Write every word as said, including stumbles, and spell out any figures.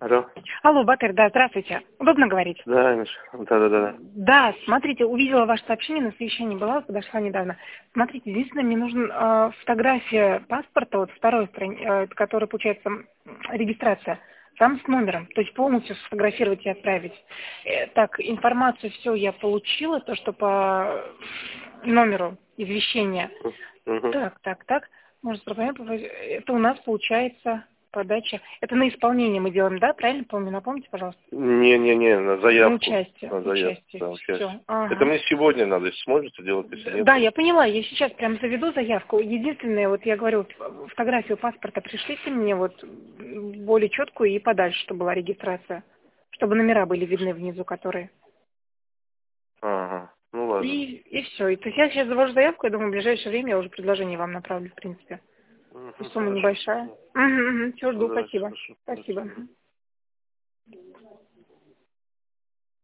Алло. Алло, Батыр, да, здравствуйте. Удобно говорить? Да, Миша. Да-да-да. Да, смотрите, увидела ваше сообщение, на совещании была, подошла недавно. Смотрите, единственное, мне нужна э, фотография паспорта, вот второй страни, э, который, получается, м, регистрация, там с номером, то есть полностью сфотографировать и отправить. Э, так, информацию все я получила, то, что по номеру извещения. Угу. Так, так, так. Может, это у нас получается подача. Это на исполнение мы делаем, да? Правильно помню? Напомните, пожалуйста. Не-не-не, на На заявку. участие. На заявку, Участие. да, участие. Все. Ага. Это мне сегодня надо, если сможете делать, если нет. Да, я поняла. Я сейчас прям заведу заявку. Единственное, вот я говорю, фотографию паспорта пришлите мне вот более четкую и подальше, чтобы была регистрация. Чтобы номера были видны внизу, которые. Ага, ну ладно. И, и все. И, то есть я сейчас завожу заявку, я думаю, в ближайшее время я уже предложение вам направлю, в принципе. Угу, Сумма хорошо. небольшая. Угу, угу. Все, жду, Давайте, спасибо. хорошо. Спасибо. Спасибо.